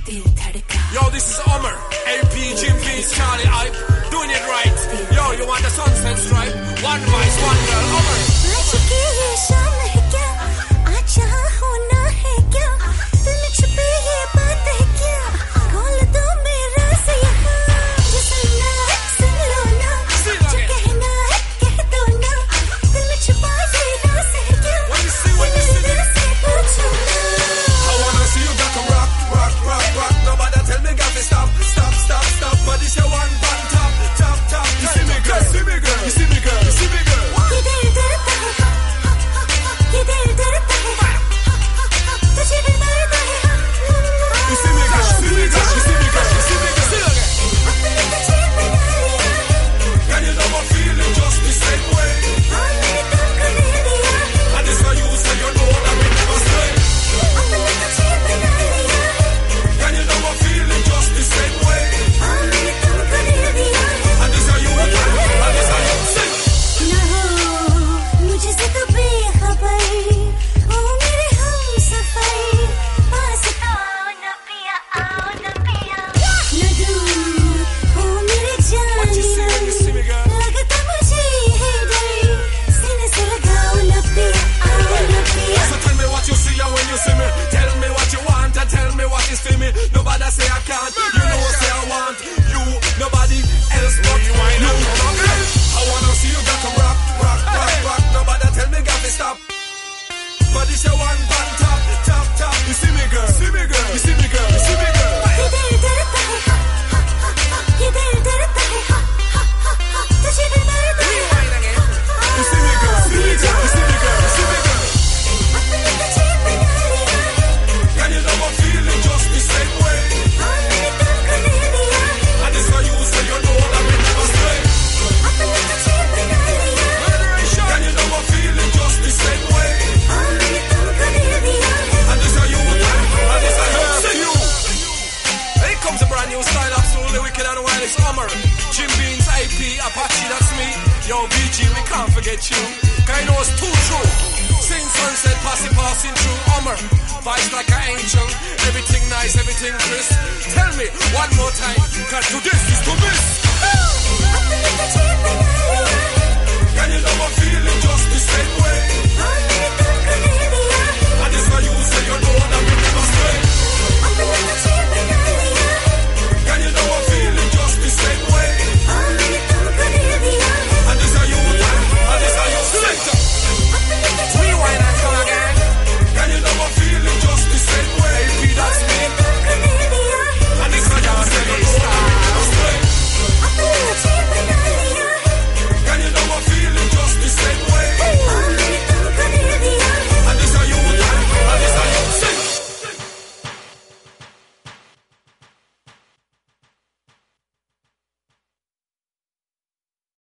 Yo, this is Omer, AP, Jim Beats, Charlie Hype, doing it right. Yo, you want the sunset stripe? One voice, one girl, Omer. Jim Beans, AP, Apache, that's me. Yo, BG, we can't forget you. Cause I know it's too true. Sing sunset, passing through. Omer, vibes like an angel. Everything nice, everything crisp. Tell me one more time, cause to this is to miss. Can you know I'm feeling just the same way?